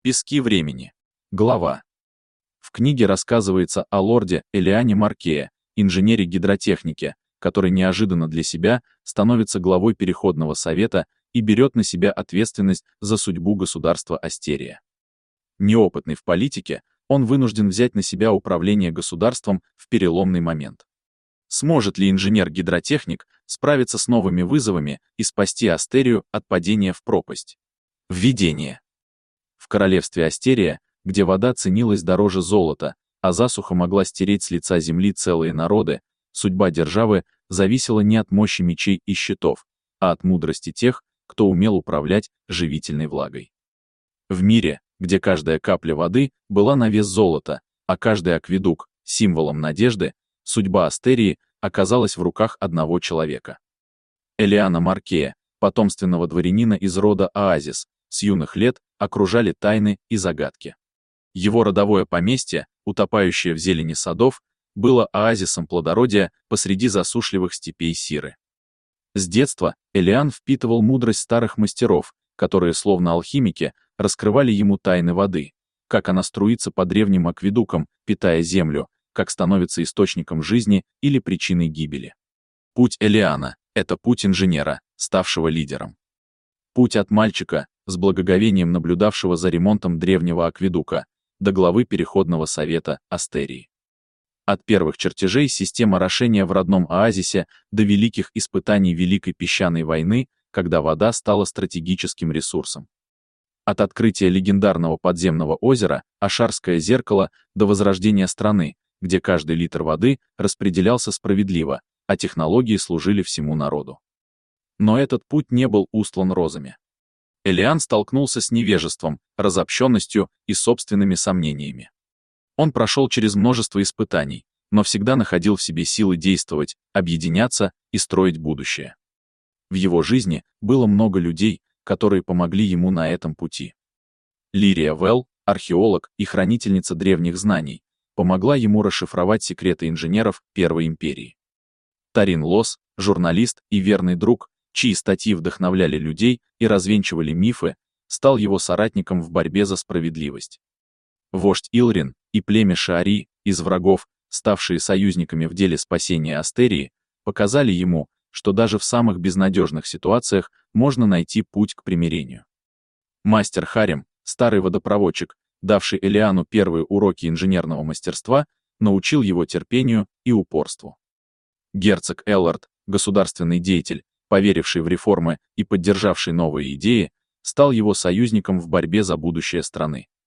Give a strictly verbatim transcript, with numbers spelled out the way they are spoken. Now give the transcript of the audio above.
Пески времени. Глава. В книге рассказывается о лорде Элиане Маркее, инженере гидротехники, который неожиданно для себя становится главой Переходного совета и берет на себя ответственность за судьбу государства Астерия. Неопытный в политике, он вынужден взять на себя управление государством в переломный момент. Сможет ли инженер-гидротехник справиться с новыми вызовами и спасти Астерию от падения в пропасть? Введение. В королевстве Астерия, где вода ценилась дороже золота, а засуха могла стереть с лица земли целые народы, судьба державы зависела не от мощи мечей и щитов, а от мудрости тех, кто умел управлять живительной влагой. В мире, где каждая капля воды была на вес золота, а каждый акведук — символом надежды, судьба Астерии оказалась в руках одного человека. Элиана Маркея, потомственного дворянина из рода Оазис, с юных лет окружали тайны и загадки. Его родовое поместье, утопающее в зелени садов, было оазисом плодородия посреди засушливых степей Сиры. С детства Элиан впитывал мудрость старых мастеров, которые, словно алхимики, раскрывали ему тайны воды, как она струится по древним акведукам, питая землю, как становится источником жизни или причиной гибели. Путь Элиана — это путь инженера, ставшего лидером. Путь от мальчика, с благоговением наблюдавшего за ремонтом древнего акведука, до главы Переходного совета Астерии. От первых чертежей системы орошения в родном оазисе до великих испытаний Великой песчаной войны, когда вода стала стратегическим ресурсом. От открытия легендарного подземного озера Ашарское зеркало до возрождения страны, где каждый литр воды распределялся справедливо, а технологии служили всему народу. Но этот путь не был устлан розами. Элиан столкнулся с невежеством, разобщенностью и собственными сомнениями. Он прошел через множество испытаний, но всегда находил в себе силы действовать, объединяться и строить будущее. В его жизни было много людей, которые помогли ему на этом пути. Лирия Велл, археолог и хранительница древних знаний, помогла ему расшифровать секреты инженеров Первой империи. Тарин Лос, журналист и верный друг, чьи статьи вдохновляли людей и развенчивали мифы, стал его соратником в борьбе за справедливость. Вождь Илрин и племя Шаари, из врагов, ставшие союзниками в деле спасения Астерии, показали ему, что даже в самых безнадежных ситуациях можно найти путь к примирению. Мастер Харем, старый водопроводчик, давший Элиану первые уроки инженерного мастерства, научил его терпению и упорству. Герцог Эллард, государственный деятель, поверивший в реформы и поддержавший новые идеи, стал его союзником в борьбе за будущее страны.